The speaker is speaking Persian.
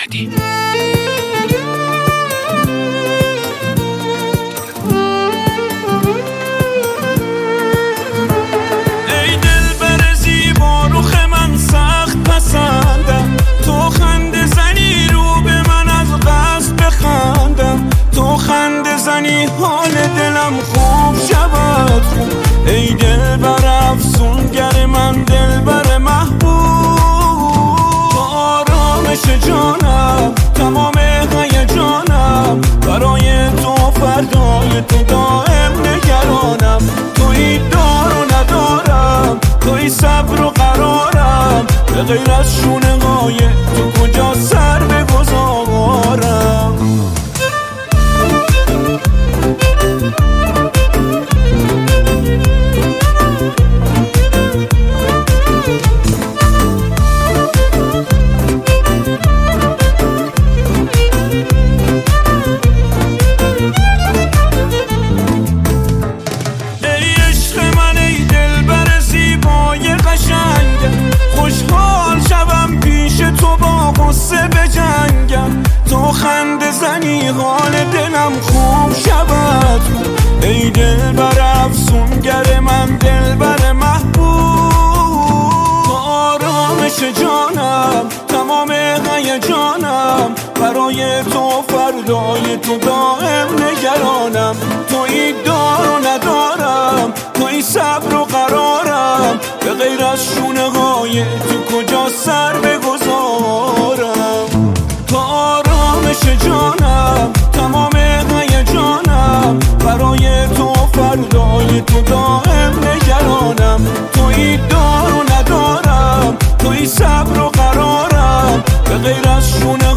احمدی. ای دلبر زیبا رخ من سخت پسندم، تو خنده زنی رو به من از قصد بخندم، تو خنده زنی حال دلم خوب شود خوب. ای دلبر افسونگر من دلبر محبوب، تو آرامش جانم تمام هیجانم، برای تو فردای تو دائم نگرانم، توی دار و ندارم، توی صبر و قرارم، به غیر از شونه های تو کجا سر بگذارم. خوشحال شوم پیش تو با غصه بجنگم، تو خنده زنی حال دلم خوب شود. ای دلبر افسونگر من دلبر محبوب، تو آرامش جانم تمام هیجانم، برای تو فردای تو دائم نگرانم، توی دار و ندارم، توی صبر و قرارم، به غیر از شونه های تو کجا سر بگذارم. تو آرامش جانم تمام هیجانم، برای تو فردای تو دائم نگرانم، توی دار و ندارم، توی صبر و قرارم، به غیر از شونه